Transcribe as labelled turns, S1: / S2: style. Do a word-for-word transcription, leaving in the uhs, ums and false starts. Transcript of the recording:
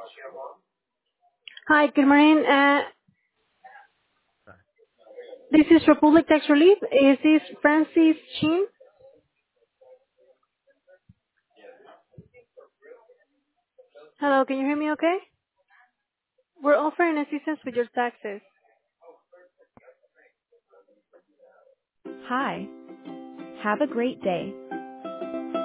S1: Hi, good morning. Uh, this is Republic Tax Relief. Is this Francis Chin? Hello, can you hear me okay? We're offering assistance with your taxes.
S2: Hi. Have a great day.